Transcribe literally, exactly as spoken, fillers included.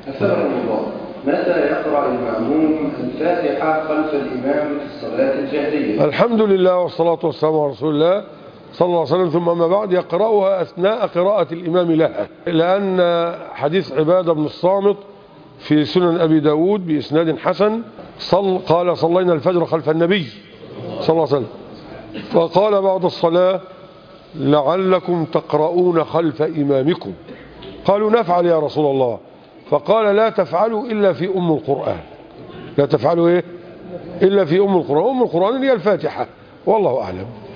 أثابكم الله. متى يقرأ المأموم الفاتحة خلف الإمام في الصلاة الجهرية؟ الحمد لله والصلاة والسلام على رسول الله صلى الله عليه وسلم. ثم أما بعد، يقرأها أثناء قراءة الإمام لها، لأن حديث عبادة بن الصامت في سنن أبي داود بإسناد حسن صل قال: صلينا الفجر خلف النبي صلى الله عليه وسلم، فقال بعد الصلاة: لعلكم تقرؤون خلف إمامكم. قالوا: نفعل يا رسول الله. فقال: لا تفعلوا إلا في أم القرآن. لا تفعلوا إيه؟ إلا في أم القرآن. أم القرآن هي الفاتحة، والله أعلم.